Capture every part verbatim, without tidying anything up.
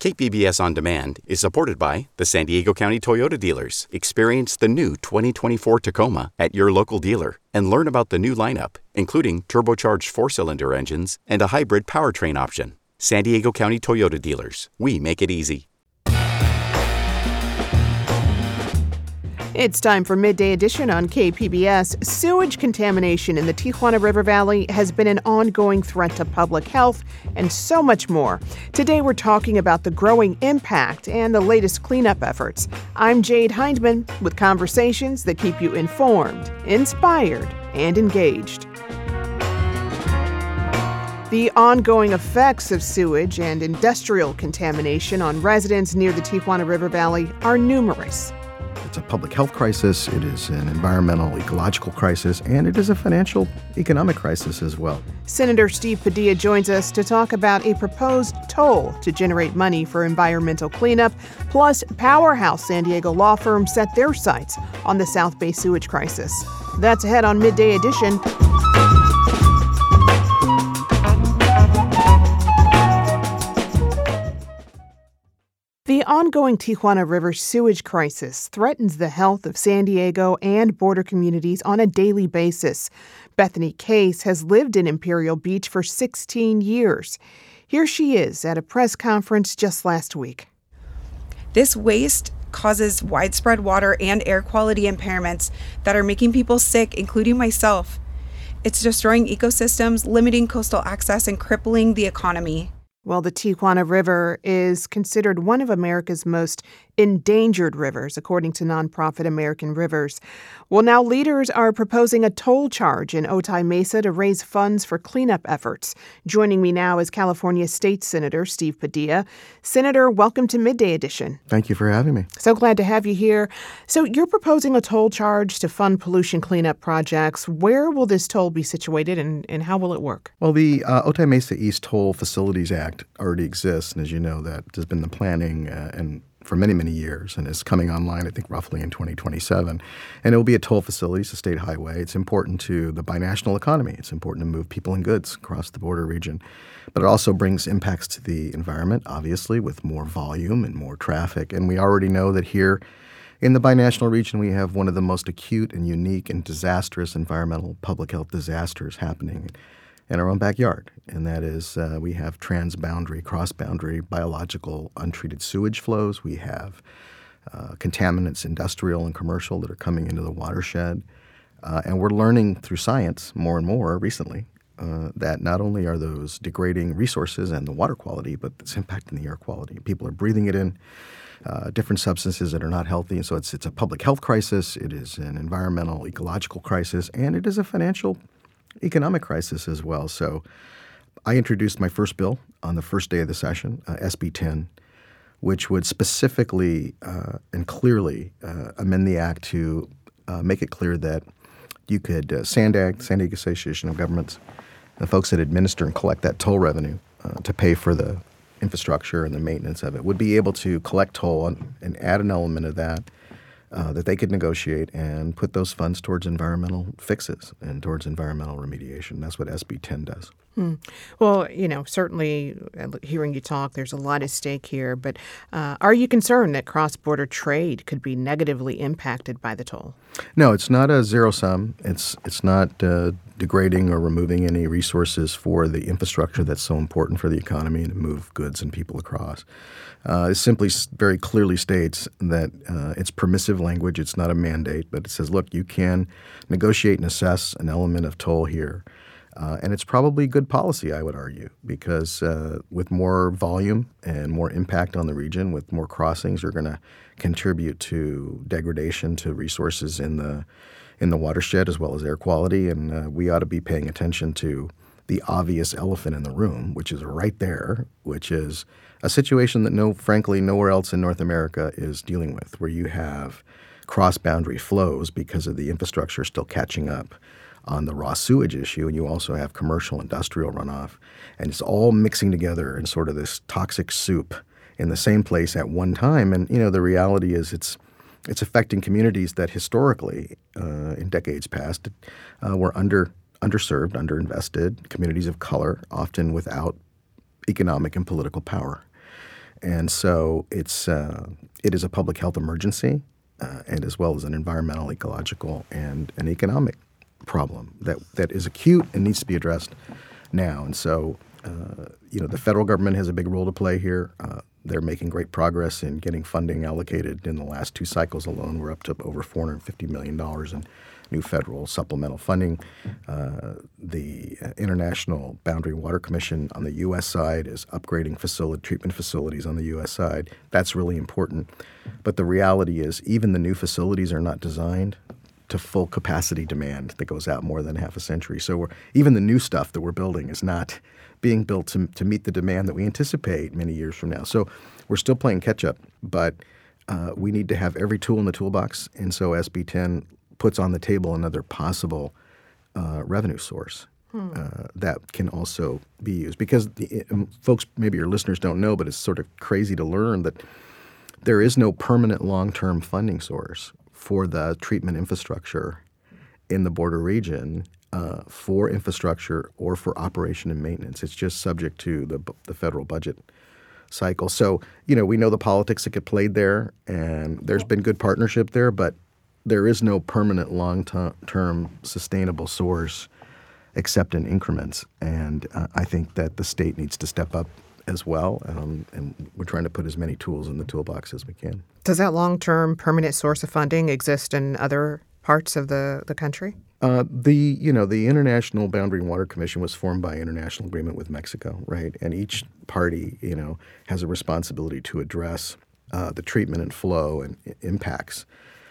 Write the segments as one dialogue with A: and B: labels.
A: K P B S On Demand is supported by the San Diego County Toyota dealers. Experience the new twenty twenty-four Tacoma at your local dealer and learn about the new lineup, including turbocharged four-cylinder engines and a hybrid powertrain option. San Diego County Toyota dealers. We make it easy.
B: It's time for Midday Edition on K P B S. Sewage contamination in the Tijuana River Valley has been an ongoing threat to public health and so much more. Today we're talking about the growing impact and the latest cleanup efforts. I'm Jade Hindman with conversations that keep you informed, inspired, and engaged. The ongoing effects of sewage and industrial contamination on residents near the Tijuana River Valley are numerous.
C: It's a public health crisis, it is an environmental, ecological crisis, and it is a financial, economic crisis as well.
B: Senator Steve Padilla joins us to talk about a proposed toll to generate money for environmental cleanup, plus powerhouse San Diego law firms set their sights on the South Bay sewage crisis. That's ahead on Midday Edition. The ongoing Tijuana River sewage crisis threatens the health of San Diego and border communities on a daily basis. Bethany Case has lived in Imperial Beach for sixteen years. Here she is at a press conference just last week.
D: This waste causes widespread water and air quality impairments that are making people sick, including myself. It's destroying ecosystems, limiting coastal access, and crippling the economy.
B: Well, the Tijuana River is considered one of America's most endangered rivers, according to nonprofit American Rivers. Well, now leaders are proposing a toll charge in Otay Mesa to raise funds for cleanup efforts. Joining me now is California State Senator Steve Padilla. Senator, welcome to Midday Edition.
C: Thank you for having me.
B: So glad to have you here. So you're proposing a toll charge to fund pollution cleanup projects. Where will this toll be situated and, and how will it work?
C: Well, the uh, Otay Mesa East Toll Facilities Act already exists, and as you know, that has been the planning uh, and for many, many years, and is coming online, I think, roughly in twenty twenty-seven. And it will be a toll facility. It's a state highway. It's important to the binational economy. It's important to move people and goods across the border region. But it also brings impacts to the environment, obviously, with more volume and more traffic. And we already know that here in the binational region, we have one of the most acute and unique and disastrous environmental public health disasters happening in our own backyard, and that is uh, we have transboundary, cross-boundary biological untreated sewage flows. We have uh, contaminants, industrial and commercial, that are coming into the watershed. Uh, and we're learning through science more and more recently uh, that not only are those degrading resources and the water quality, but it's impacting the air quality. People are breathing it in, uh, different substances that are not healthy. And so it's, it's a public health crisis, it is an environmental, ecological crisis, and it is a financial economic crisis as well. So I introduced my first bill on the first day of the session, uh, S B ten, which would specifically uh, and clearly uh, amend the act to uh, make it clear that you could, uh, SANDAG, San Diego Association of Governments, the folks that administer and collect that toll revenue uh, to pay for the infrastructure and the maintenance of it, would be able to collect toll and, and add an element of that Uh, that they could negotiate and put those funds towards environmental fixes and towards environmental remediation. That's what S B ten does.
B: Hmm. Well, you know, certainly uh, hearing you talk, there's a lot at stake here. But uh, are you concerned that cross-border trade could be negatively impacted by the toll?
C: No, it's not a zero sum. It's it's not uh, degrading or removing any resources for the infrastructure that's so important for the economy and to move goods and people across. Uh, it simply very clearly states that uh, it's permissive language. It's not a mandate, but it says, look, you can negotiate and assess an element of toll here. Uh, and it's probably good policy, I would argue, because uh, with more volume and more impact on the region, with more crossings, you're going to contribute to degradation to resources in the in the watershed as well as air quality. And uh, we ought to be paying attention to the obvious elephant in the room, which is right there, which is a situation that, no, frankly, nowhere else in North America is dealing with, where you have cross-boundary flows because of the infrastructure still catching up on the raw sewage issue, and you also have commercial industrial runoff, and it's all mixing together in sort of this toxic soup in the same place at one time. And, you know, the reality is it's it's affecting communities that historically, uh, in decades past, uh, were under underserved, underinvested, communities of color, often without economic and political power. And so it's uh, it is a public health emergency, uh, and as well as an environmental, ecological, and an economic problem that, that is acute and needs to be addressed now. And so, uh, you know, the federal government has a big role to play here. Uh, they're making great progress in getting funding allocated. In the last two cycles alone, we're up to over four hundred fifty million dollars in new federal supplemental funding. Uh, the International Boundary Water Commission on the U S side is upgrading facility, treatment facilities on the U S side. That's really important. But the reality is even the new facilities are not designed to full capacity demand that goes out more than half a century. So we're, even the new stuff that we're building is not being built to, to meet the demand that we anticipate many years from now. So we're still playing catch up, but uh, we need to have every tool in the toolbox. And so S B ten puts on the table another possible uh, revenue source hmm. uh, that can also be used. Because the, um, folks, maybe your listeners don't know, but it's sort of crazy to learn that there is no permanent long-term funding source for the treatment infrastructure in the border region uh, for infrastructure or for operation and maintenance. It's just subject to the, the federal budget cycle. So, you know, we know the politics that get played there, and there's been good partnership there, but there is no permanent long-term sustainable source except in increments. And uh, I think that the state needs to step up as well, um, and we're trying to put as many tools in the toolbox as we can.
B: Does that long-term permanent source of funding exist in other parts of the, the country?
C: Uh, the you know the International Boundary and Water Commission was formed by international agreement with Mexico, right? And each party, you know, has a responsibility to address uh, the treatment and flow and I- impacts.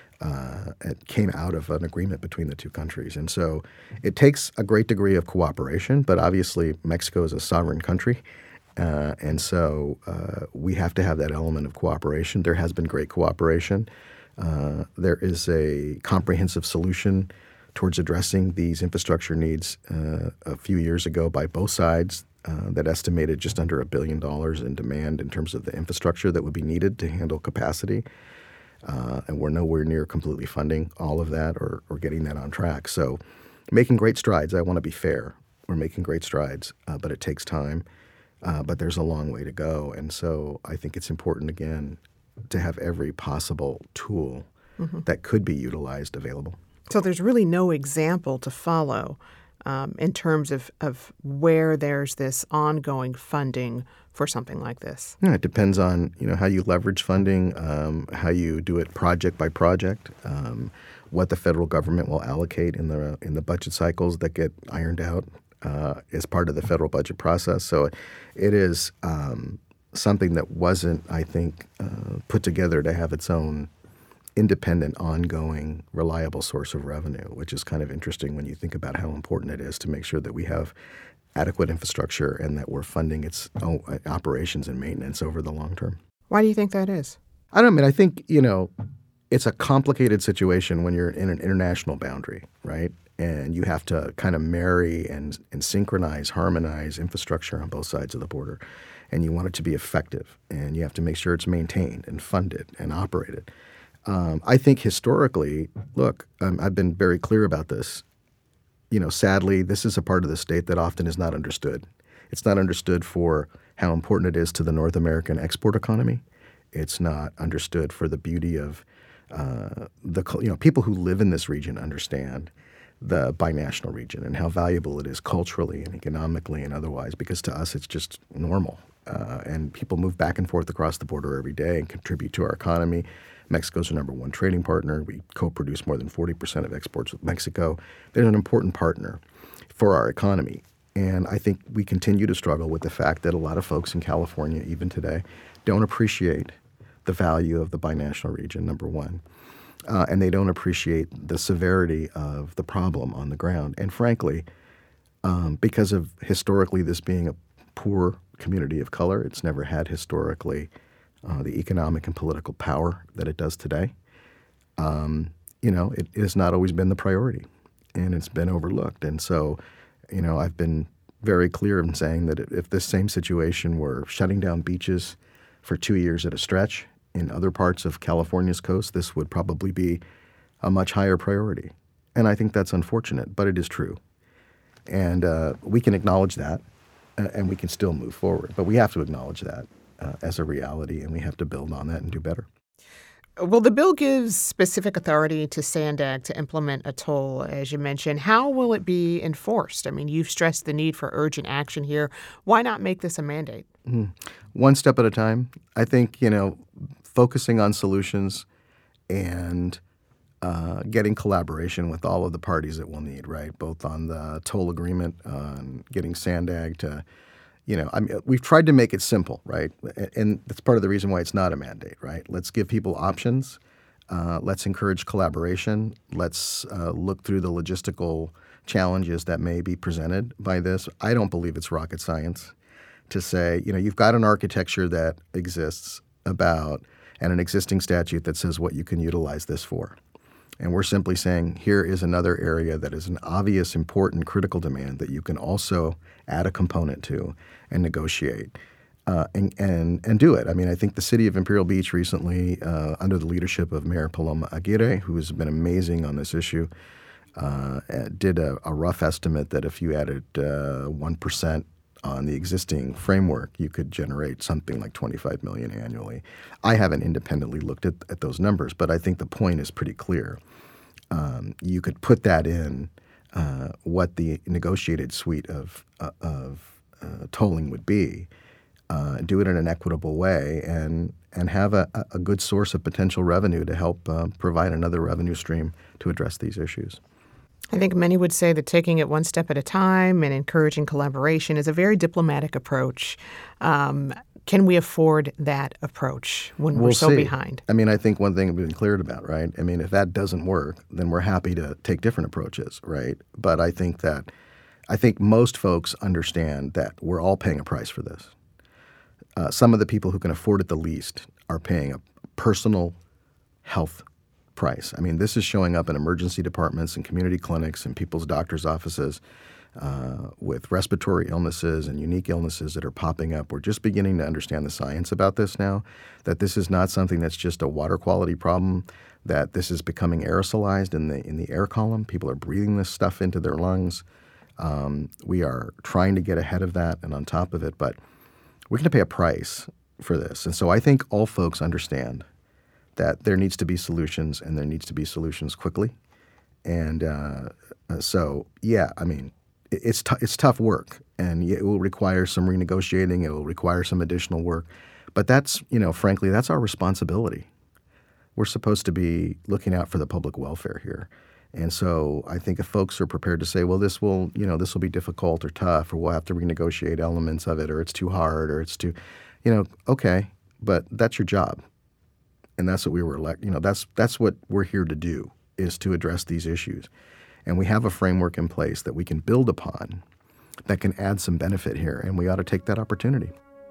C: Uh, it came out of an agreement between the two countries. And so it takes a great degree of cooperation, but obviously Mexico is a sovereign country. Uh, and so uh, we have to have that element of cooperation. There has been great cooperation. Uh, there is a comprehensive solution towards addressing these infrastructure needs uh, a few years ago by both sides uh, that estimated just under a billion dollars in demand in terms of the infrastructure that would be needed to handle capacity. Uh, and we're nowhere near completely funding all of that or, or getting that on track. So making great strides. I want to be fair. We're making great strides, uh, but it takes time. Uh, but there's a long way to go. And so I think it's important, again, to have every possible tool mm-hmm. that could be utilized available.
B: So there's really no example to follow um, in terms of, of where there's this ongoing funding for something like this.
C: Yeah, it depends on you know how you leverage funding, um, how you do it project by project, um, what the federal government will allocate in the in the budget cycles that get ironed out uh, as part of the federal budget process. So it is um, something that wasn't, I think, uh, put together to have its own independent, ongoing, reliable source of revenue, which is kind of interesting when you think about how important it is to make sure that we have adequate infrastructure and that we're funding its own operations and maintenance over the long term.
B: Why do you think that is?
C: I don't mean, I think, you know, it's a complicated situation when you're in an international boundary, right? And you have to kind of marry and, and synchronize, harmonize infrastructure on both sides of the border. And you want it to be effective, and you have to make sure it's maintained and funded and operated. Um, I think historically, look, um, I've been very clear about this. You know, sadly, this is a part of the state that often is not understood. It's not understood for how important it is to the North American export economy. It's not understood for the beauty of uh, the, you know, people who live in this region understand the binational region and how valuable it is culturally and economically and otherwise, because to us it's just normal. Uh, and people move back and forth across the border every day and contribute to our economy. Mexico's our number one trading partner. We co-produce more than forty percent of exports with Mexico. They're an important partner for our economy. And I think we continue to struggle with the fact that a lot of folks in California, even today, don't appreciate the value of the binational region, number one. Uh, and they don't appreciate the severity of the problem on the ground. And frankly, um, because of historically this being a poor community of color, it's never had historically uh, the economic and political power that it does today. Um, you know, it, it has not always been the priority, and it's been overlooked. And so, you know, I've been very clear in saying that if this same situation were shutting down beaches for two years at a stretch in other parts of California's coast, this would probably be a much higher priority. And I think that's unfortunate, but it is true. And uh, we can acknowledge that, uh, and we can still move forward. But we have to acknowledge that. uh, as a reality, and we have to build on that and do better.
B: Well, the bill gives specific authority to SANDAG to implement a toll, as you mentioned. How will it be enforced? I mean, you've stressed the need for urgent action here. Why not make this a mandate?
C: Mm. One step at a time. I think, you know, focusing on solutions and uh, getting collaboration with all of the parties that we'll need, right? Both on the toll agreement, on getting SANDAG to, you know, I mean, we've tried to make it simple, right? And that's part of the reason why it's not a mandate, right? Let's give people options. Uh, let's encourage collaboration. Let's uh, look through the logistical challenges that may be presented by this. I don't believe it's rocket science to say, you know, you've got an architecture that exists about and an existing statute that says what you can utilize this for. And we're simply saying here is another area that is an obvious, important, critical demand that you can also add a component to and negotiate uh, and, and and do it. I mean, I think the city of Imperial Beach recently, uh, under the leadership of Mayor Paloma Aguirre, who has been amazing on this issue, uh, did a, a rough estimate that if you added uh, one percent on the existing framework, you could generate something like twenty-five million dollars annually. I haven't independently looked at, at those numbers, but I think the point is pretty clear. Um, you could put that in uh, what the negotiated suite of, uh, of uh, tolling would be, uh, do it in an equitable way, and and have a, a good source of potential revenue to help uh, provide another revenue stream to address these issues.
B: I think many would say that taking it one step at a time and encouraging collaboration is a very diplomatic approach. Um, can we afford that approach when we'll we're so
C: see.
B: behind?
C: I mean, I think one thing we've been clear about, right? I mean, if that doesn't work, then we're happy to take different approaches, right? But I think that I think most folks understand that we're all paying a price for this. Uh, some of the people who can afford it the least are paying a personal health price. I mean, this is showing up in emergency departments and community clinics and people's doctors' offices uh, with respiratory illnesses and unique illnesses that are popping up. We're just beginning to understand the science about this now, that this is not something that's just a water quality problem, that this is becoming aerosolized in the in the air column. People are breathing this stuff into their lungs. Um, we are trying to get ahead of that and on top of it, but we're going to pay a price for this. And so I think all folks understand that there needs to be solutions, and there needs to be solutions quickly. And uh, so, yeah, I mean, it, it's t- it's tough work, and it will require some renegotiating. It will require some additional work. But that's, you know, frankly, that's our responsibility. We're supposed to be looking out for the public welfare here. And so I think if folks are prepared to say, well, this will, you know, this will be difficult or tough, or we'll have to renegotiate elements of it, or it's too hard, or it's too, you know, okay, but that's your job. And that's what we were elect. You know, that's that's what we're here to do, is to address these issues. And we have a framework in place that we can build upon that can add some benefit here, and we ought to take that opportunity.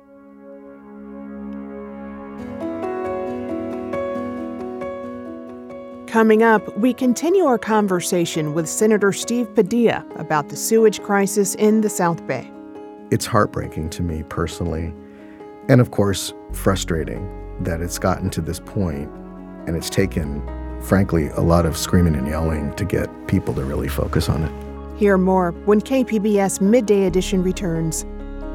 B: Coming up, we continue our conversation with Senator Steve Padilla about the sewage crisis in the South Bay.
C: It's heartbreaking to me personally, and of course, frustrating that it's gotten to this point, and it's taken, frankly, a lot of screaming and yelling to get people to really focus on it.
B: Hear more when K P B S Midday Edition returns.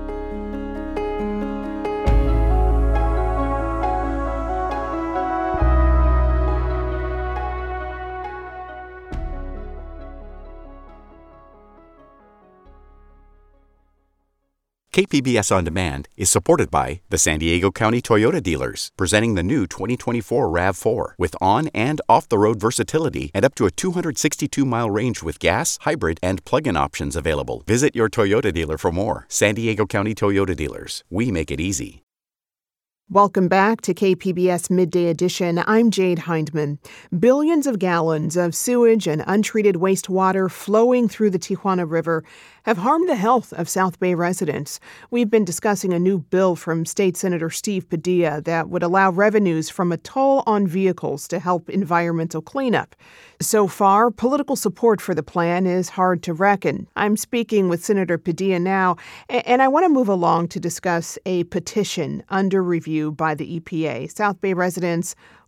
A: K P B S On Demand is supported by the San Diego County Toyota dealers, presenting the new twenty twenty-four RAV four with on- and off-the-road versatility and up to a two hundred sixty-two mile range with gas, hybrid, and plug-in options available. Visit your Toyota dealer for more. San Diego County Toyota dealers. We make it easy.
B: Welcome back to K P B S Midday Edition. I'm Jade Hindman. Billions of gallons of sewage and untreated wastewater flowing through the Tijuana River have harmed the health of South Bay residents. We've been discussing a new bill from State Senator Steve Padilla that would allow revenues from a toll on vehicles to help environmental cleanup. So far, political support for the plan is hard to reckon. I'm speaking with Senator Padilla now, and I want to move along to discuss a petition under review by the E P A. South Bay residents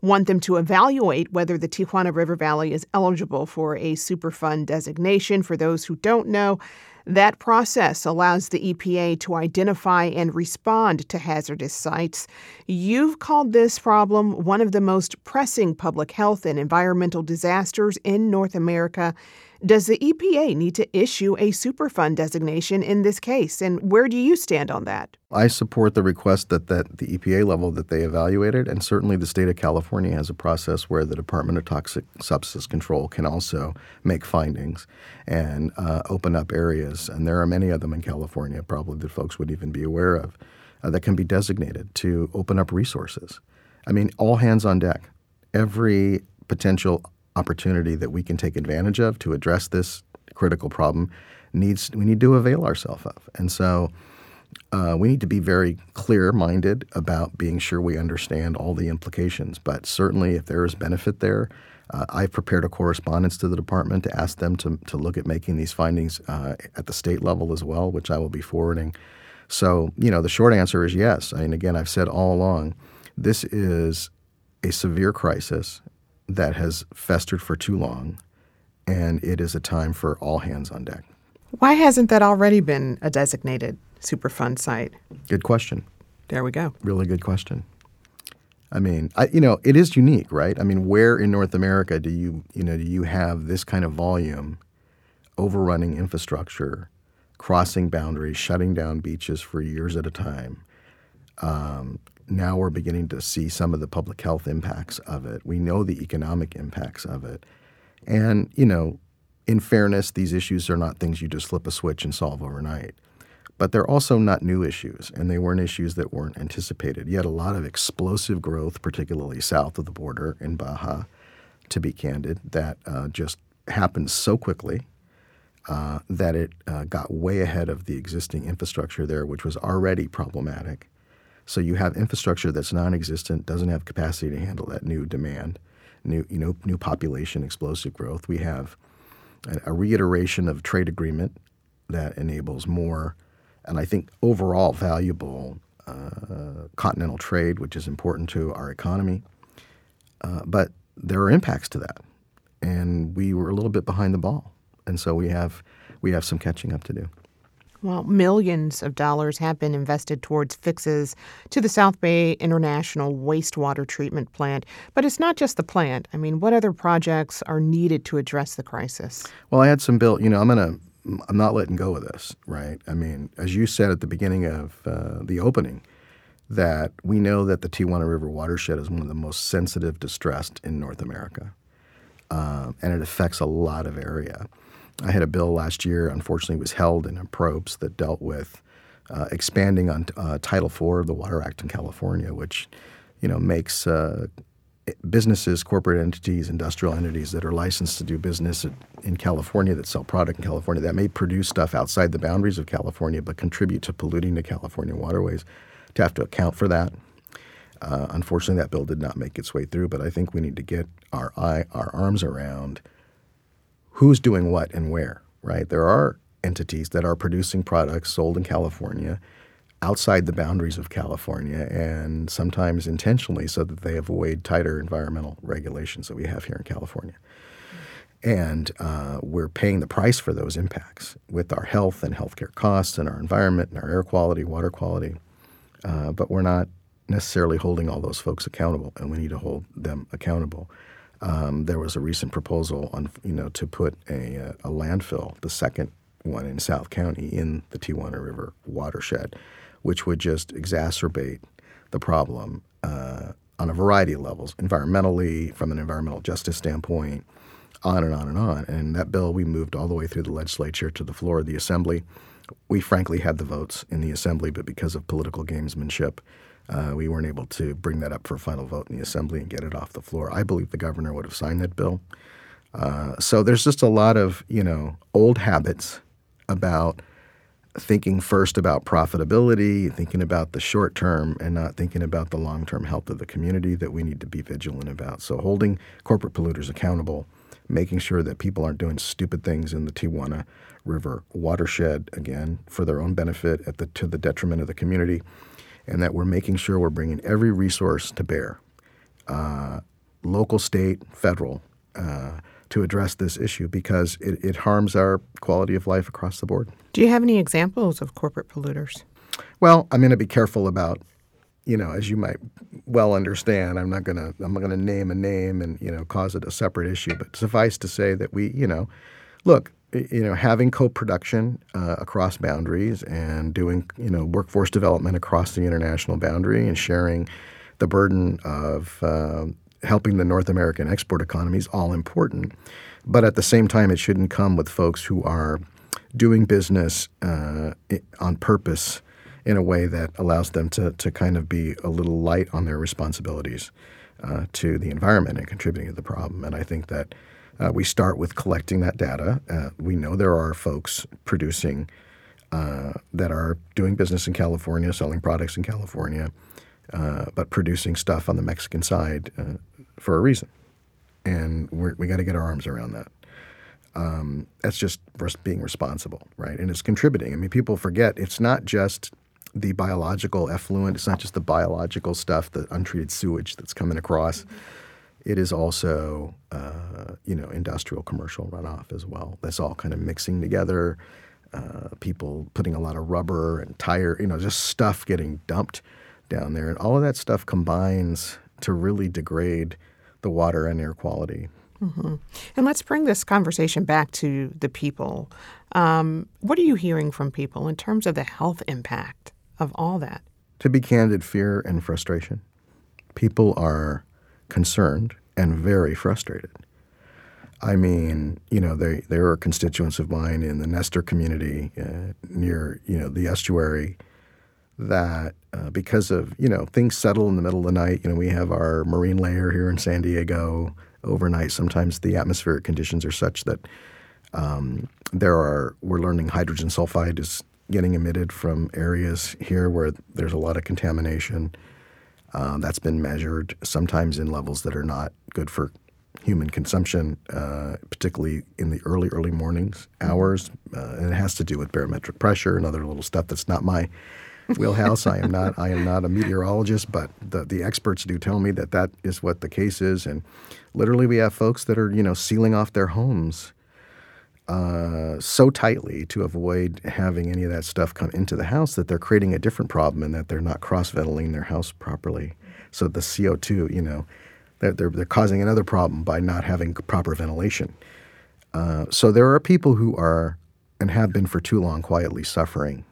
B: want them to evaluate whether the Tijuana River Valley is eligible for a Superfund designation. For those who don't know, that process allows the E P A to identify and respond to hazardous sites. You've called this problem one of the most pressing public health and environmental disasters in North America. Does the E P A need to issue a Superfund designation in this case? And where do you stand on that?
C: I support the request that, that the E P A level that they evaluated, and certainly the state of California has a process where the Department of Toxic Substance Control can also make findings and uh, open up areas, and there are many of them in California, probably that folks would even be aware of, uh, that can be designated to open up resources. I mean, all hands on deck. Every potential opportunity that we can take advantage of to address this critical problem needs we need to avail ourselves of. And so uh, we need to be very clear-minded about being sure we understand all the implications. But certainly if there is benefit there, uh, I've prepared a correspondence to the department to ask them to, to look at making these findings uh, at the state level as well, which I will be forwarding. So, you know, the short answer is yes. I mean, again, I've said all along, this is a severe crisis that has festered for too long, and it is a time for all hands on deck.
B: Why hasn't that already been a designated Superfund site?
C: Good question.
B: There we go.
C: Really good question. I mean, I, you know, it is unique, right? I mean, where in North America do you, you know, do you have this kind of volume, overrunning infrastructure, crossing boundaries, shutting down beaches for years at a time? Um, Now we're beginning to see some of the public health impacts of it. We know the economic impacts of it. And, you know, in fairness, these issues are not things you just flip a switch and solve overnight. But they're also not new issues, and they weren't issues that weren't anticipated. You had a lot of explosive growth, particularly south of the border in Baja, to be candid, that uh, just happened so quickly uh, that it uh, got way ahead of the existing infrastructure there, which was already problematic. So you have infrastructure that's non-existent, doesn't have capacity to handle that new demand, new you know new population, explosive growth. We have a, a reiteration of trade agreement that enables more, and I think overall valuable uh, continental trade, which is important to our economy. Uh, but there are impacts to that, and we were a little bit behind the ball, and so we have we have some catching up to do.
B: Well, millions of dollars have been invested towards fixes to the South Bay International Wastewater Treatment Plant. But it's not just the plant. I mean, what other projects are needed to address the crisis?
C: Well, I had some bill. You know, I'm gonna. I'm not letting go of this, right? I mean, as you said at the beginning of uh, the opening, that we know that the Tijuana River watershed is one of the most sensitive, distressed in North America, uh, and it affects a lot of area. I had a bill last year, unfortunately, was held in approps that dealt with uh, expanding on uh, Title four of the Water Act in California, which, you know, makes uh, businesses, corporate entities, industrial entities that are licensed to do business in California that sell product in California that may produce stuff outside the boundaries of California but contribute to polluting the California waterways to have to account for that. Uh, unfortunately, that bill did not make its way through, but I think we need to get our eye, our arms around who's doing what and where, right? There are entities that are producing products sold in California outside the boundaries of California, and sometimes intentionally so that they avoid tighter environmental regulations that we have here in California. And uh, we're paying the price for those impacts with our health and healthcare costs and our environment and our air quality, water quality. Uh, but we're not necessarily holding all those folks accountable, and we need to hold them accountable. Um, there was a recent proposal on, you know, to put a, a landfill, the second one in South County, in the Tijuana River watershed, which would just exacerbate the problem uh, on a variety of levels, environmentally, from an environmental justice standpoint, on and on and on. And that bill, we moved all the way through the legislature to the floor of the Assembly. We frankly had the votes in the Assembly, but because of political gamesmanship, Uh, we weren't able to bring that up for a final vote in the Assembly and get it off the floor. I believe the governor would have signed that bill. Uh, so there's just a lot of, you know, old habits about thinking first about profitability, thinking about the short term, and not thinking about the long-term health of the community that we need to be vigilant about. So holding corporate polluters accountable, making sure that people aren't doing stupid things in the Tijuana River watershed, again, for their own benefit at the to the detriment of the community, and that we're making sure we're bringing every resource to bear uh, local, state, federal, uh, to address this issue because it, it harms our quality of life across the board.
B: Do you have any examples of corporate polluters?
C: Well, I'm going to be careful about, you know, as you might well understand, I'm not going to I'm not going to name a name and, you know, cause it a separate issue. But suffice to say that we, you know, look, you know, having co-production uh, across boundaries and doing, you know, workforce development across the international boundary and sharing the burden of uh, helping the North American export economy is all important. But at the same time, it shouldn't come with folks who are doing business uh, on purpose in a way that allows them to to kind of be a little light on their responsibilities uh, to the environment and contributing to the problem. And I think that uh, we start with collecting that data. Uh, we know there are folks producing uh, that are doing business in California, selling products in California, uh, but producing stuff on the Mexican side uh, for a reason. And we're, we got to get our arms around that. Um, that's just being responsible, right? And it's contributing. I mean, people forget it's not just the biological effluent. It's not just the biological stuff, the untreated sewage that's coming across. Mm-hmm. It is also, uh, you know, industrial, commercial runoff as well. That's all kind of mixing together. Uh, people putting a lot of rubber and tire, you know, just stuff getting dumped down there. And all of that stuff combines to really degrade the water and air quality.
B: Mm-hmm. And let's bring this conversation back to the people. Um, what are you hearing from people in terms of the health impact of all that?
C: To be candid, fear and frustration. People are concerned and very frustrated. I mean, you know, they, there are constituents of mine in the Nestor community uh, near, you know, the estuary that uh, because of, you know, things settle in the middle of the night. You know, we have our marine layer here in San Diego overnight. Sometimes the atmospheric conditions are such that um, there are, we're learning hydrogen sulfide is getting emitted from areas here where there's a lot of contamination. Uh, that's been measured sometimes in levels that are not good for human consumption, uh, particularly in the early, early mornings hours. Uh, and it has to do with barometric pressure and other little stuff that's not my wheelhouse. I am not I am not a meteorologist, but the, the experts do tell me that that is what the case is. And literally we have folks that are, you know, sealing off their homes uh, so tightly to avoid having any of that stuff come into the house that they're creating a different problem and that they're not cross-ventilating their house properly. So the C O two, you know, they're, they're, they're causing another problem by not having proper ventilation. Uh, so there are people who are and have been for too long quietly suffering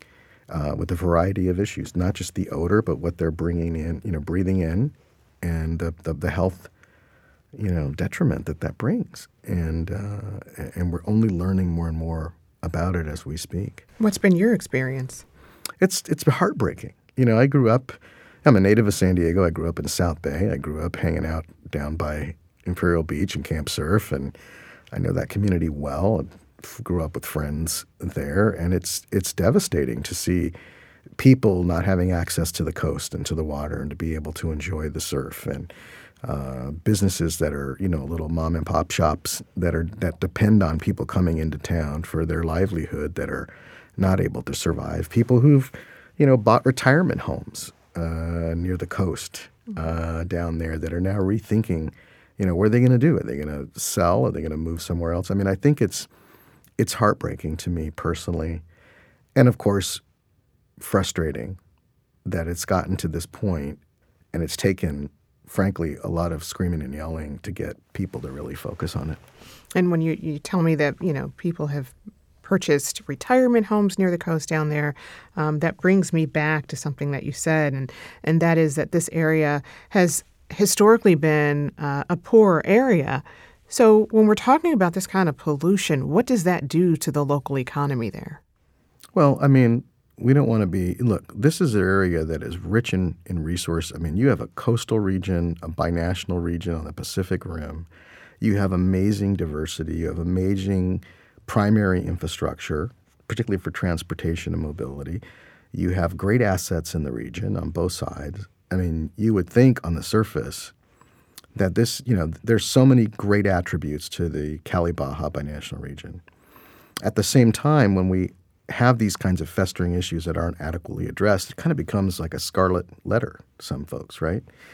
C: Uh, with a variety of issues, not just the odor, but what they're bringing in, you know, breathing in, and the the, the health, you know, detriment that that brings. And uh, and we're only learning more and more about it as we speak.
B: What's been your experience?
C: It's it's heartbreaking. You know, I grew up. I'm a native of San Diego. I grew up in the South Bay. I grew up hanging out down by Imperial Beach and Camp Surf, and I know that community well. Grew up with friends there, and it's it's devastating to see people not having access to the coast and to the water and to be able to enjoy the surf, and uh, businesses that are, you know, little mom and pop shops that are that depend on people coming into town for their livelihood that are not able to survive. People who've, you know, bought retirement homes uh, near the coast uh, down there that are now rethinking, you know, what are they going to do? Are they going to sell? Are they going to move somewhere else? I mean, I think it's It's heartbreaking to me personally, and of course, frustrating that it's gotten to this point, and it's taken, frankly, a lot of screaming and yelling to get people to really focus on it.
B: And when you, you tell me that, you know, people have purchased retirement homes near the coast down there, um, that brings me back to something that you said, and, and that is that this area has historically been uh, a poor area. So when we're talking about this kind of pollution, what does that do to the local economy there?
C: Well, I mean, we don't want to be – look, this is an area that is rich in, in resource. I mean, you have a coastal region, a binational region on the Pacific Rim. You have amazing diversity. You have amazing primary infrastructure, particularly for transportation and mobility. You have great assets in the region on both sides. I mean, you would think on the surface – that this, you know, there's so many great attributes to the Cali-Baja binational region. At the same time, when we have these kinds of festering issues that aren't adequately addressed, it kind of becomes like a scarlet letter to some folks, right?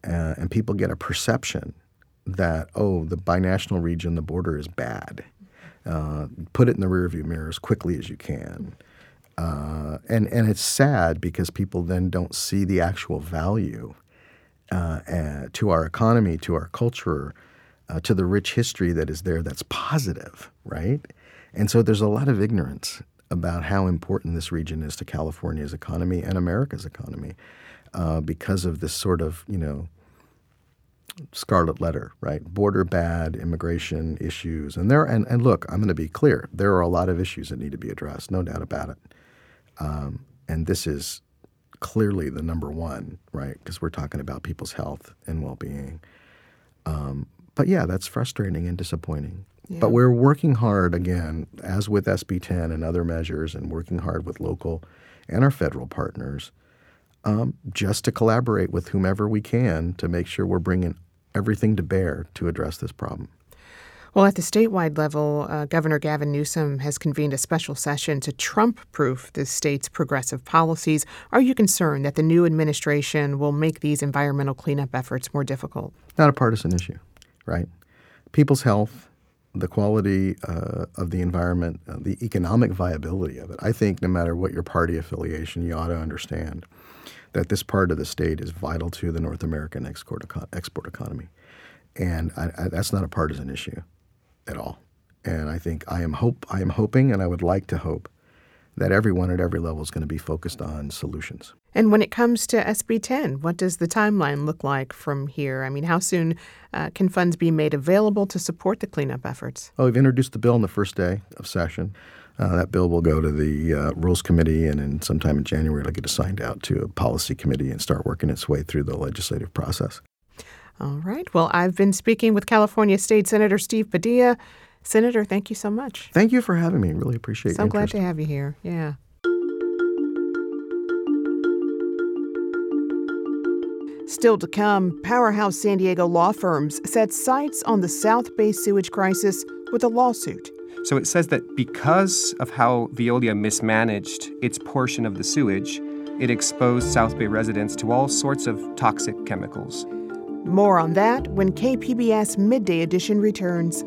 C: uh, and people get a perception that, oh, the binational region, the border is bad. Uh, put it in the rearview mirror as quickly as you can. Uh, and, and it's sad because people then don't see the actual value uh, uh, to our economy, to our culture, uh, to the rich history that is there that's positive, right? And so there's a lot of ignorance about how important this region is to California's economy and America's economy uh, because of this sort of, you know, scarlet letter, right? Border bad, immigration issues. And there, and, and look, I'm going to be clear. There are a lot of issues that need to be addressed, no doubt about it. Um, and this is clearly the number one, right? Because we're talking about people's health and well-being. Um, but yeah, that's frustrating and disappointing. Yeah. But we're working hard, again, as with S B ten and other measures, and working hard with local and our federal partners, um, just to collaborate with whomever we can to make sure we're bringing everything to bear to address this problem.
B: Well, at the statewide level, uh, Governor Gavin Newsom has convened a special session to Trump-proof the state's progressive policies. Are you concerned that the new administration will make these environmental cleanup efforts more difficult?
C: Not a partisan issue, right? People's health, the quality uh, of the environment, uh, the economic viability of it. I think no matter what your party affiliation, you ought to understand that this part of the state is vital to the North American export, econ- export economy. And I, I, that's not a partisan issue at all. And I think I am hope I am hoping, and I would like to hope, that everyone at every level is going to be focused on solutions.
B: And when it comes to S B ten, what does the timeline look like from here? I mean, how soon uh, can funds be made available to support the cleanup efforts?
C: Well, we've introduced the bill on the first day of session. Uh, that bill will go to the uh, Rules Committee, and then sometime in January it'll get assigned out to a policy committee and start working its way through the legislative process.
B: All right. Well, I've been speaking with California State Senator Steve Padilla. Senator, thank you so much.
C: Thank you for having me. Really appreciate
B: so
C: your
B: glad
C: interest.
B: to have you here. Yeah. Still to come, powerhouse San Diego law firms set sights on the South Bay sewage crisis with a lawsuit.
E: So it says that because of how Veolia mismanaged its portion of the sewage, it exposed South Bay residents to all sorts of toxic chemicals.
B: More on that when K P B S Midday Edition returns.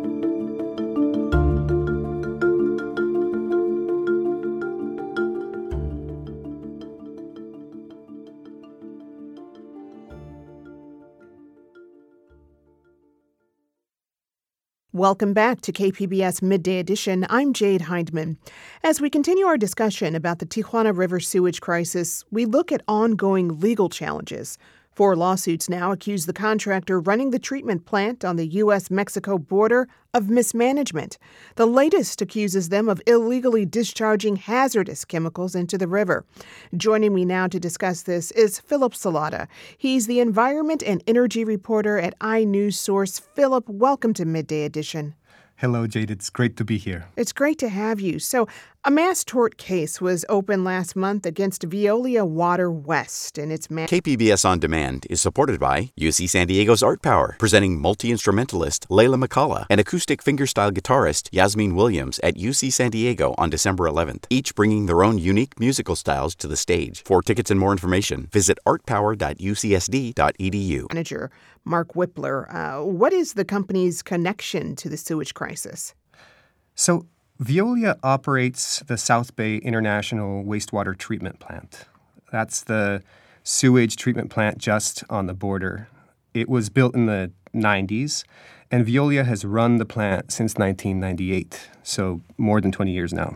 B: Welcome back to K P B S Midday Edition. I'm Jade Hindman. As we continue our discussion about the Tijuana River sewage crisis, we look at ongoing legal challenges. Four lawsuits now accuse the contractor running the treatment plant on the U S Mexico border of mismanagement. The latest accuses them of illegally discharging hazardous chemicals into the river. Joining me now to discuss this is Philip Salata. He's the environment and energy reporter at iNewsSource. Philip, welcome to Midday Edition.
E: Hello, Jade. It's great to be here.
B: It's great to have you. So, a mass tort case was opened last month against Veolia Water West and its man-
A: K P B S On Demand is supported by U C San Diego's Art Power, presenting multi-instrumentalist Layla McCullough and acoustic fingerstyle guitarist Yasmin Williams at U C San Diego on December eleventh, each bringing their own unique musical styles to the stage. For tickets and more information, visit art power dot u c s d dot e d u.
B: Manager Mark Whippler, uh, what is the company's connection to the sewage crisis?
E: So, Veolia operates the South Bay International Wastewater Treatment Plant. That's the sewage treatment plant just on the border. It was built in the nineties, and Veolia has run the plant since nineteen ninety-eight, so more than twenty years now.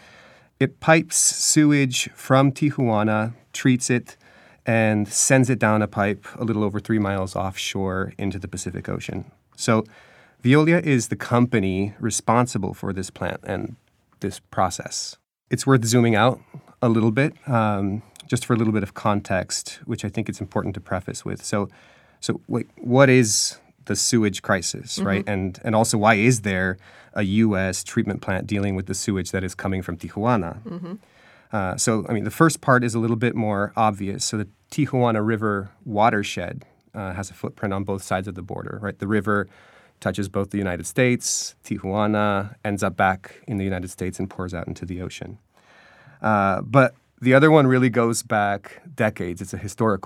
E: It pipes sewage from Tijuana, treats it, and sends it down a pipe a little over three miles offshore into the Pacific Ocean. So Veolia is the company responsible for this plant and this process. It's worth zooming out a little bit, um, just for a little bit of context, which I think it's important to preface with. So, so wait, what is the sewage crisis, mm-hmm. right? And and also, why is there a U S treatment plant dealing with the sewage that is coming from Tijuana? Mm-hmm. Uh, so, I mean, the first part is a little bit more obvious. So the Tijuana River watershed uh, has a footprint on both sides of the border, right? The river touches both the United States, Tijuana, ends up back in the United States and pours out into the ocean. Uh, but the other one really goes back decades. It's a historical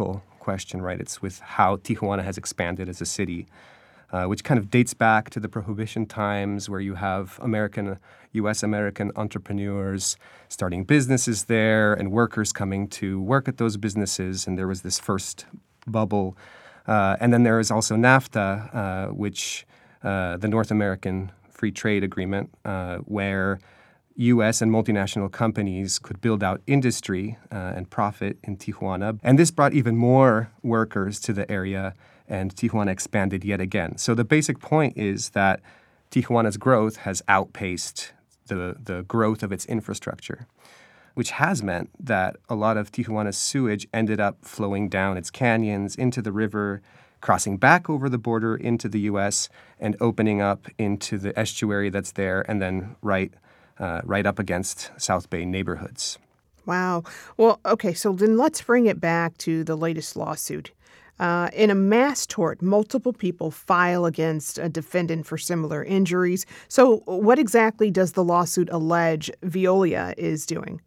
E: question, right? It's with how Tijuana has expanded as a city, uh, which kind of dates back to the Prohibition times where you have American, U S American entrepreneurs starting businesses there and workers coming to work at those businesses. And there was this first bubble. Uh, and then there is also NAFTA, uh, which uh, the North American Free Trade Agreement, uh, where U S and multinational companies could build out industry uh, and profit in Tijuana. And this brought even more workers to the area, and Tijuana expanded yet again. So the basic point is that Tijuana's growth has outpaced the, the growth of its infrastructure, which has meant that a lot of Tijuana's sewage ended up flowing down its canyons into the river, crossing back over the border into the U S and opening up into the estuary that's there, and then right Uh, right up against South Bay neighborhoods.
B: Wow. Well, okay, so then let's bring it back to the latest lawsuit. Uh, in a mass tort, multiple people file against a defendant for similar injuries. So what exactly does the lawsuit allege Veolia is doing?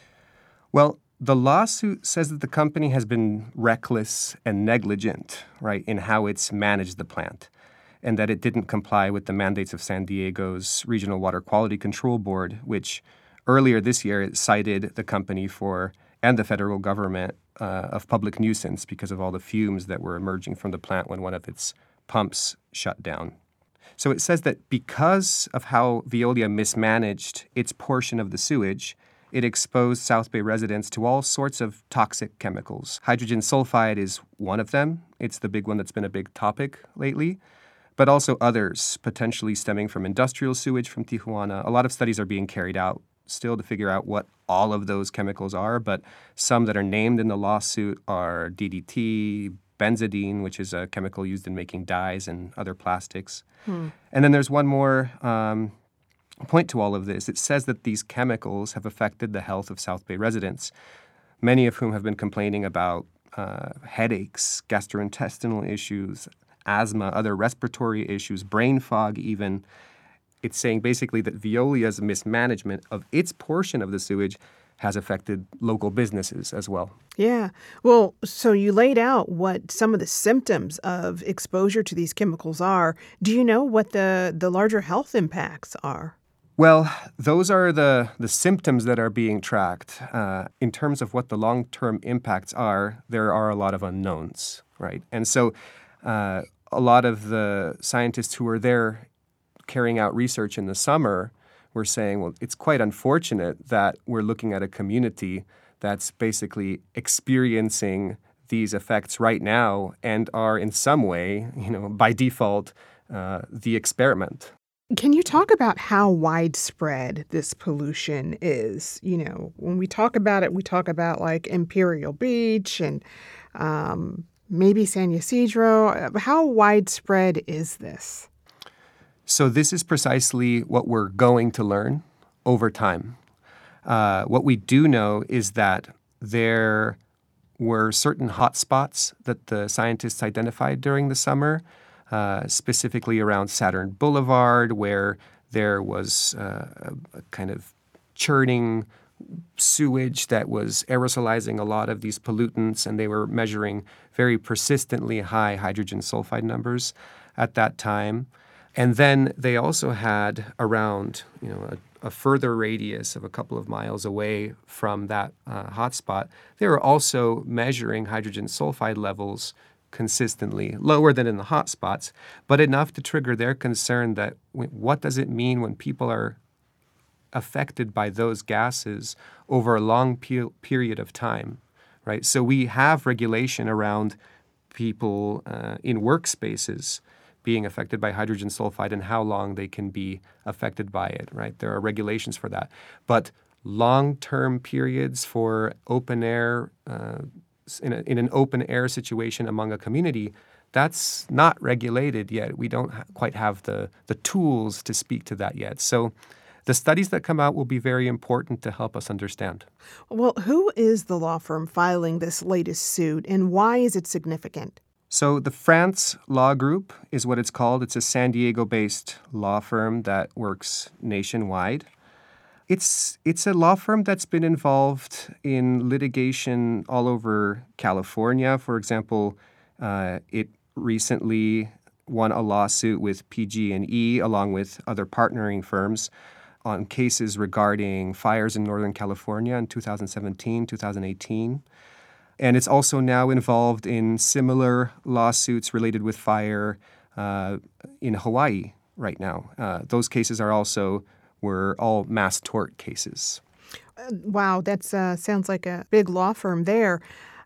E: Well, the lawsuit says that the company has been reckless and negligent, right, in how it's managed the plant, and that it didn't comply with the mandates of San Diego's Regional Water Quality Control Board, which earlier this year it cited the company for, and the federal government, uh, of public nuisance because of all the fumes that were emerging from the plant when one of its pumps shut down. So it says that because of how Veolia mismanaged its portion of the sewage, it exposed South Bay residents to all sorts of toxic chemicals. Hydrogen sulfide is one of them. It's the big one that's been a big topic lately, but also others potentially stemming from industrial sewage from Tijuana. A lot of studies are being carried out still to figure out what all of those chemicals are, but some that are named in the lawsuit are D D T, benzidine, which is a chemical used in making dyes and other plastics. Hmm. And then there's one more um, point to all of this. It says that these chemicals have affected the health of South Bay residents, many of whom have been complaining about uh, headaches, gastrointestinal issues, asthma, other respiratory issues, brain fog even. It's saying basically that Veolia's mismanagement of its portion of the sewage has affected local businesses as well.
B: Yeah. Well, so you laid out what some of the symptoms of exposure to these chemicals are. Do you know what the, the larger health impacts are?
E: Well, those are the, the symptoms that are being tracked. Uh, in terms of what the long-term impacts are, there are a lot of unknowns, right? And so uh, a lot of the scientists who were there carrying out research in the summer were saying, well, it's quite unfortunate that we're looking at a community that's basically experiencing these effects right now and are in some way, you know, by default, uh, the experiment.
B: Can you talk about how widespread this pollution is? You know, when we talk about it, we talk about like Imperial Beach and um, maybe San Ysidro. How widespread is this?
E: So this is precisely what we're going to learn over time. Uh, what we do know is that there were certain hotspots that the scientists identified during the summer, uh, specifically around Saturn Boulevard, where there was uh, a, a kind of churning sewage that was aerosolizing a lot of these pollutants, and they were measuring very persistently high hydrogen sulfide numbers at that time. And then they also had around, you know, a, a further radius of a couple of miles away from that uh, hotspot, they were also measuring hydrogen sulfide levels consistently, lower than in the hotspots, but enough to trigger their concern that w- what does it mean when people are affected by those gases over a long pe- period of time, right? So we have regulation around people uh, in workspaces being affected by hydrogen sulfide and how long they can be affected by it, right? There are regulations for that. But long-term periods for open air, uh, in, a, in an open air situation among a community, that's not regulated yet. We don't ha- quite have the, the tools to speak to that yet. So the studies that come out will be very important to help us understand.
B: Well, who is the law firm filing this latest suit, and why is it significant?
E: So the France Law Group is what it's called. It's a San Diego-based law firm that works nationwide. It's it's a law firm that's been involved in litigation all over California. For example, uh, it recently won a lawsuit with P G and E along with other partnering firms on cases regarding fires in Northern California in two thousand seventeen, two thousand eighteen. And it's also now involved in similar lawsuits related with fire uh, in Hawaii right now. Uh, those cases are also were all mass tort cases.
B: Uh, wow, that uh, sounds like a big law firm there.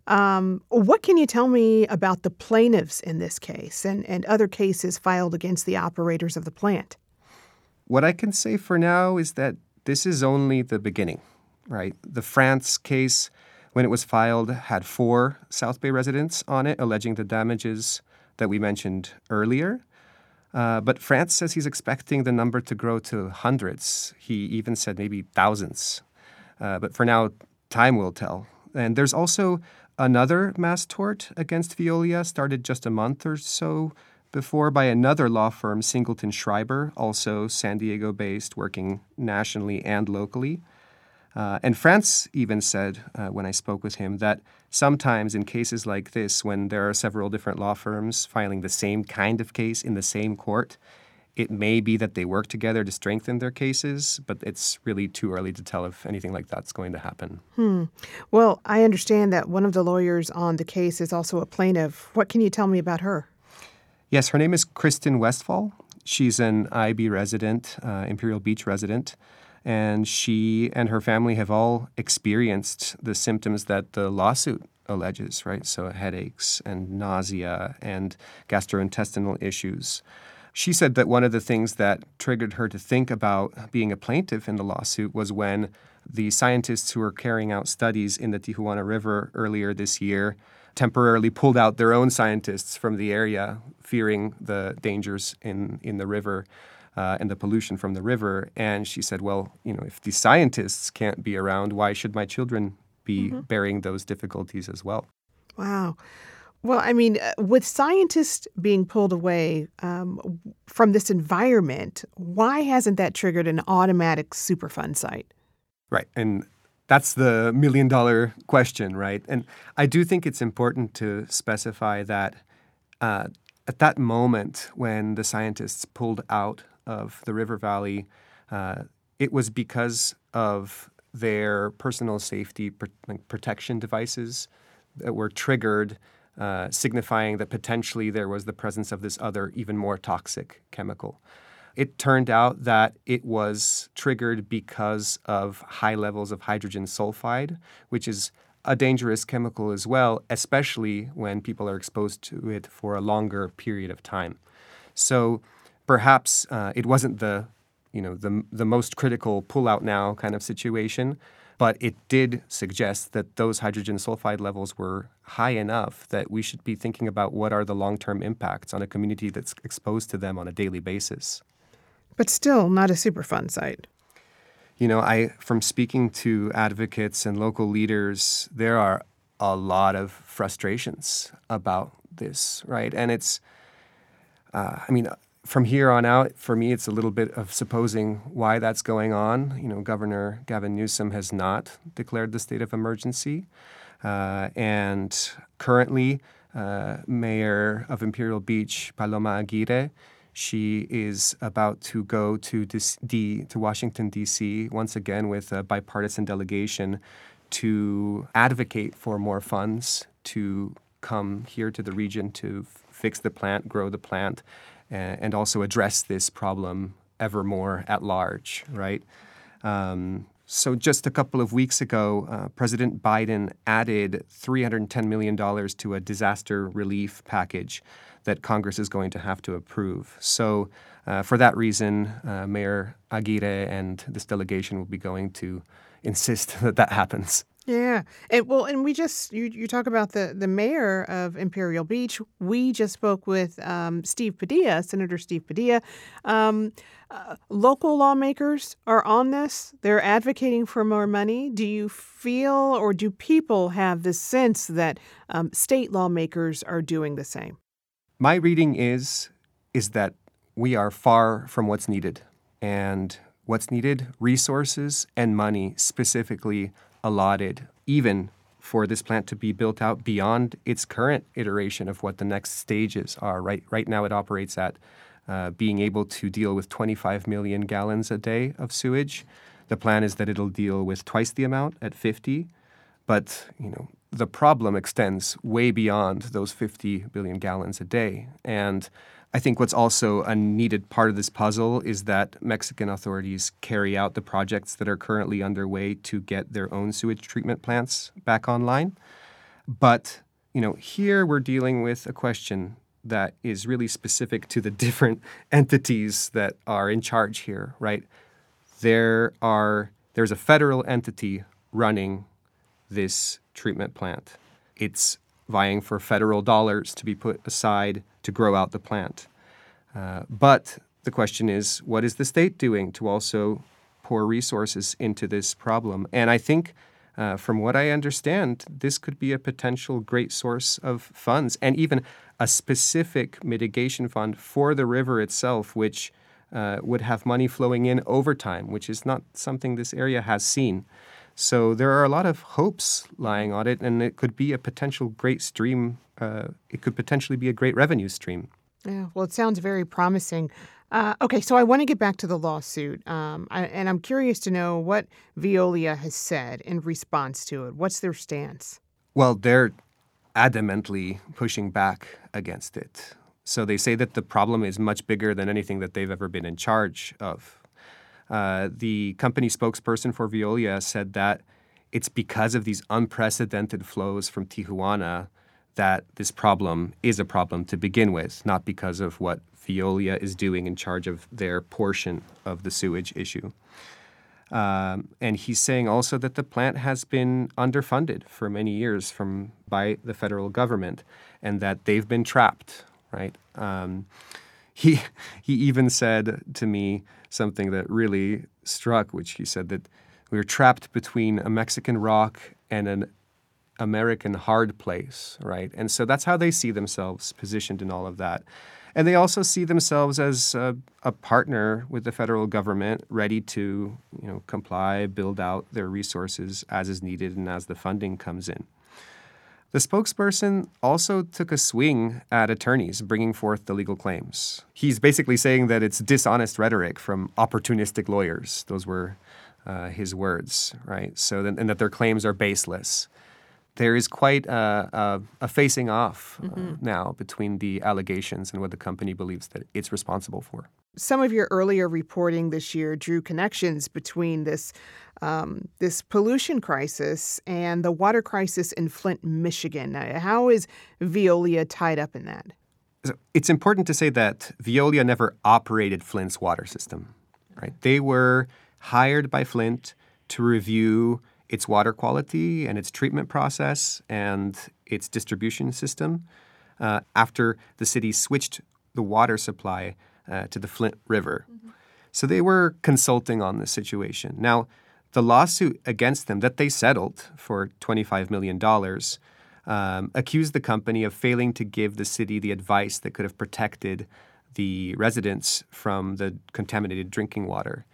B: Um, what can you tell me about the plaintiffs in this case and, and other cases filed against the operators of the plant?
E: What I can say for now is that this is only the beginning, right? The France case, when it was filed, had four South Bay residents on it alleging the damages that we mentioned earlier. Uh, but France says he's expecting the number to grow to hundreds. He even said maybe thousands. Uh, but for now, time will tell. And there's also another mass tort against Veolia, started just a month or so before by another law firm, Singleton Schreiber, also San Diego-based, working nationally and locally. Uh, and France even said, uh, when I spoke with him, that sometimes in cases like this, when there are several different law firms filing the same kind of case in the same court, it may be that they work together to strengthen their cases, but it's really too early to tell if anything like that's going to happen.
B: Hmm. Well, I understand that one of the lawyers on the case is also a plaintiff. What can you tell me about her?
E: Yes, her name is Kristen Westphal. She's an I B resident, uh, Imperial Beach resident. And she and her family have all experienced the symptoms that the lawsuit alleges, right? So headaches and nausea and gastrointestinal issues. She said that one of the things that triggered her to think about being a plaintiff in the lawsuit was when the scientists who were carrying out studies in the Tijuana River earlier this year temporarily pulled out their own scientists from the area, fearing the dangers in, in the river. Uh, and the pollution from the river. And she said, well, you know, if the scientists can't be around, why should my children be mm-hmm. bearing those difficulties as well?
B: Wow. Well, I mean, uh, with scientists being pulled away um, from this environment, why hasn't that triggered an automatic Superfund site?
E: Right. And that's the million dollar question, right? And I do think it's important to specify that uh, at that moment when the scientists pulled out of the river valley, uh, it was because of their personal safety pr- like protection devices that were triggered, uh, signifying that potentially there was the presence of this other, even more toxic chemical. It turned out that it was triggered because of high levels of hydrogen sulfide, which is a dangerous chemical as well, especially when people are exposed to it for a longer period of time. So perhaps uh, it wasn't the, you know, the the most critical pull out now kind of situation, but it did suggest that those hydrogen sulfide levels were high enough that we should be thinking about what are the long-term impacts on a community that's exposed to them on a daily basis.
B: But still not a Superfund site.
E: You know, I from speaking to advocates and local leaders, there are a lot of frustrations about this, right? And it's, uh, I mean, from here on out, for me, it's a little bit of supposing why that's going on. You know, Governor Gavin Newsom has not declared the state of emergency. Uh, and currently, uh, Mayor of Imperial Beach, Paloma Aguirre, she is about to go to D- D- to Washington, D C, once again with a bipartisan delegation to advocate for more funds to come here to the region to f- fix the plant, grow the plant, and also address this problem ever more at large, right? Um, so just a couple of weeks ago, uh, President Biden added three hundred ten million dollars to a disaster relief package that Congress is going to have to approve. So uh, for that reason, uh, Mayor Aguirre and this delegation will be going to insist that that happens.
B: Yeah. And well, and we just, you, you talk about the, the mayor of Imperial Beach. We just spoke with um, Steve Padilla, Senator Steve Padilla. Um, uh, local lawmakers are on this. They're advocating for more money. Do you feel or do people have the sense that um, state lawmakers are doing the same?
E: My reading is, is that we are far from what's needed. And what's needed, resources and money specifically allotted, even for this plant to be built out beyond its current iteration of what the next stages are. Right, right now it operates at uh, being able to deal with twenty-five million gallons a day of sewage. The plan is that it'll deal with twice the amount at fifty, but you know the problem extends way beyond those fifty billion gallons a day. And I think what's also a needed part of this puzzle is that Mexican authorities carry out the projects that are currently underway to get their own sewage treatment plants back online. But, you know, here we're dealing with a question that is really specific to the different entities that are in charge here, right? There are, there's a federal entity running this treatment plant. It's vying for federal dollars to be put aside to grow out the plant. Uh, but the question is, what is the state doing to also pour resources into this problem? And I think, uh, from what I understand, this could be a potential great source of funds and even a specific mitigation fund for the river itself, which uh, would have money flowing in over time, which is not something this area has seen. So there are a lot of hopes lying on it, and it could be a potential great stream. Uh, it could potentially be a great revenue stream.
B: Yeah, well, it sounds very promising. Uh, okay, so I want to get back to the lawsuit, um, I, and I'm curious to know what Veolia has said in response to it. What's their stance?
E: Well, they're adamantly pushing back against it. So they say that the problem is much bigger than anything that they've ever been in charge of. Uh, the company spokesperson for Veolia said that it's because of these unprecedented flows from Tijuana that this problem is a problem to begin with, not because of what Veolia is doing in charge of their portion of the sewage issue. Um, and he's saying also that the plant has been underfunded for many years from by the federal government and that they've been trapped, right? Um, he he even said to me something that really struck, which he said that we were trapped between a Mexican rock and an American hard place, right? And so that's how they see themselves positioned in all of that. And they also see themselves as a, a partner with the federal government, ready to, you know, comply, build out their resources as is needed and as the funding comes in. The spokesperson also took a swing at attorneys bringing forth the legal claims. He's basically saying that it's dishonest rhetoric from opportunistic lawyers. Those were uh, his words, right? So, then, and that their claims are baseless. There is quite a, a, a facing off uh, mm-hmm. now between the allegations and what the company believes that it's responsible for.
B: Some of your earlier reporting this year drew connections between this um, this pollution crisis and the water crisis in Flint, Michigan. Now, how is Veolia tied up in that?
E: So it's important to say that Veolia never operated Flint's water system, right? They were hired by Flint to review its water quality and its treatment process and its distribution system uh, after the city switched the water supply uh, to the Flint River. Mm-hmm. So they were consulting on this situation. Now, the lawsuit against them that they settled for twenty-five million dollars um, accused the company of failing to give the city the advice that could have protected the residents from the contaminated drinking water.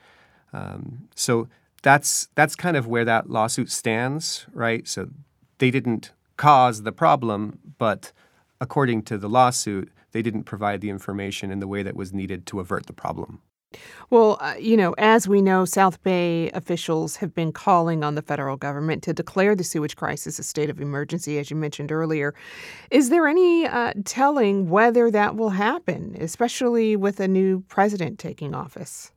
E: Um, so That's that's kind of where that lawsuit stands, right? So they didn't cause the problem, but according to the lawsuit, they didn't provide the information in the way that was needed to avert the problem.
B: Well, uh, you know, as we know, South Bay officials have been calling on the federal government to declare the sewage crisis a state of emergency, as you mentioned earlier. Is there any uh, telling whether that will happen, especially with a new president taking office?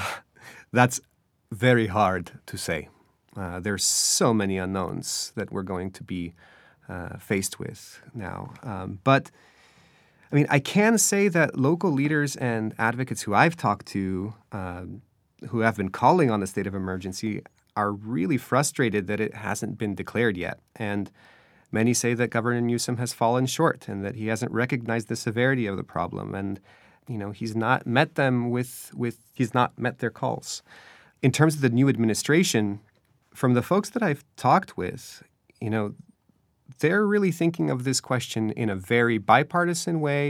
E: That's very hard to say. Uh, there's so many unknowns that we're going to be uh, faced with now. Um, but, I mean, I can say that local leaders and advocates who I've talked to, um, who have been calling on the state of emergency, are really frustrated that it hasn't been declared yet. And many say that Governor Newsom has fallen short and that he hasn't recognized the severity of the problem. And, you know, he's not met them with, with he's not met their calls. In terms of the new administration, from the folks that I've talked with, you know, they're really thinking of this question in a very bipartisan way,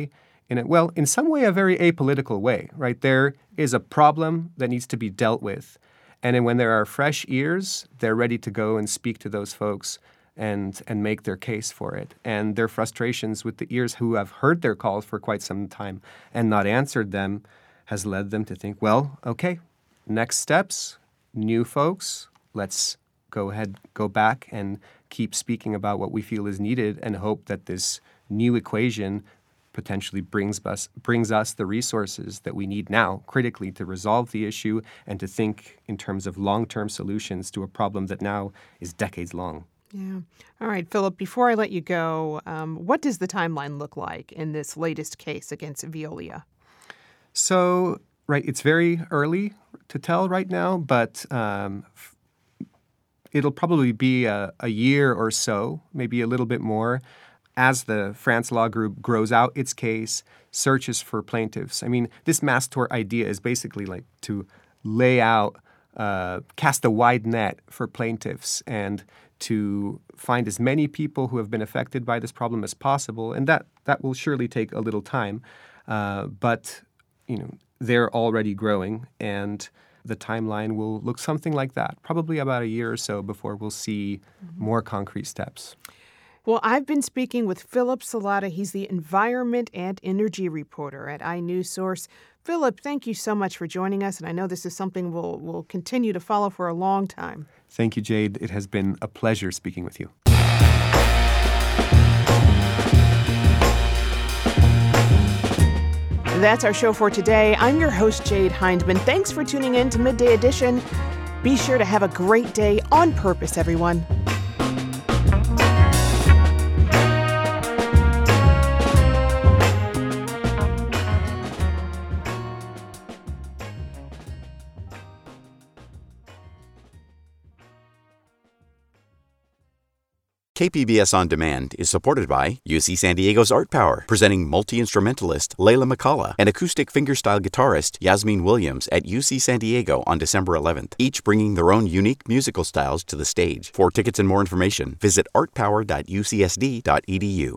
E: in a, well, in some way, a very apolitical way, right? There is a problem that needs to be dealt with. And then when there are fresh ears, they're ready to go and speak to those folks and and make their case for it. And their frustrations with the ears who have heard their calls for quite some time and not answered them has led them to think, well, okay, next steps, new folks, let's go ahead, go back and keep speaking about what we feel is needed and hope that this new equation potentially brings us brings us the resources that we need now critically to resolve the issue and to think in terms of long-term solutions to a problem that now is decades long.
B: Yeah. All right, Philip, before I let you go, um, what does the timeline look like in this latest case against Veolia?
E: So, right, it's very early to tell right now, but um, f- it'll probably be a, a year or so, maybe a little bit more, as the France Law Group grows out its case, searches for plaintiffs. I mean, this mass tort idea is basically like to lay out, uh, cast a wide net for plaintiffs and to find as many people who have been affected by this problem as possible. And that, that will surely take a little time. Uh, but, you know, they're already growing, and the timeline will look something like that, probably about a year or so before we'll see mm-hmm. more concrete steps.
B: Well, I've been speaking with Philip Salata. He's the environment and energy reporter at iNewsSource. Philip, thank you so much for joining us, and I know this is something we'll, we'll continue to follow for a long time.
E: Thank you, Jade. It has been a pleasure speaking with you.
B: That's our show for today. I'm your host, Jade Hindman. Thanks for tuning in to Midday Edition. Be sure to have a great day on purpose, everyone.
A: K P B S On Demand is supported by U C San Diego's Art Power, presenting multi-instrumentalist Layla McCullough and acoustic fingerstyle guitarist Yasmin Williams at U C San Diego on December eleventh, each bringing their own unique musical styles to the stage. For tickets and more information, visit art power dot u c s d dot e d u.